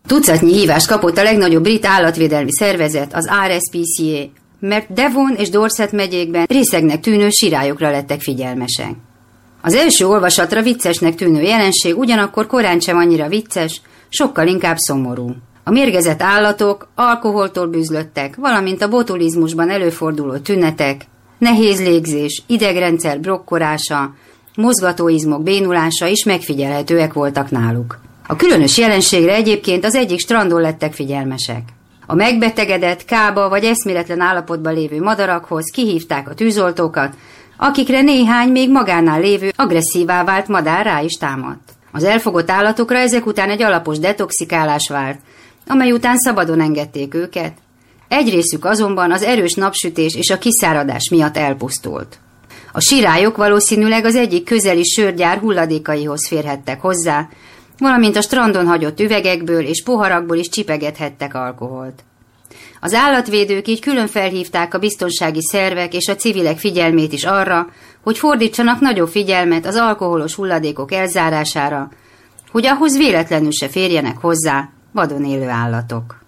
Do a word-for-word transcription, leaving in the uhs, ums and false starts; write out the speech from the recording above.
Tucatnyi hívást kapott a legnagyobb brit állatvédelmi szervezet, az R S P C A, mert Devon és Dorset megyékben részegnek tűnő sirályokra lettek figyelmesek. Az első olvasatra viccesnek tűnő jelenség ugyanakkor korán sem annyira vicces, sokkal inkább szomorú. A mérgezett állatok alkoholtól bűzlöttek, valamint a botulizmusban előforduló tünetek, nehéz légzés, idegrendszer blokkolása, mozgatóizmok bénulása is megfigyelhetőek voltak náluk. A különös jelenségre egyébként az egyik strandon lettek figyelmesek. A megbetegedett, kába vagy eszméletlen állapotban lévő madarakhoz kihívták a tűzoltókat, akikre néhány még magánál lévő agresszívá vált madár rá is támadt. Az elfogott állatokra ezek után egy alapos detoxikálás várt, amely után szabadon engedték őket. Egy részük azonban az erős napsütés és a kiszáradás miatt elpusztult. A sirályok valószínűleg az egyik közeli sörgyár hulladékaihoz férhettek hozzá, valamint a strandon hagyott üvegekből és poharakból is csipegethettek alkoholt. Az állatvédők így külön felhívták a biztonsági szervek és a civilek figyelmét is arra, hogy fordítsanak nagyobb figyelmet az alkoholos hulladékok elzárására, hogy ahhoz véletlenül se férjenek hozzá vadon élő állatok.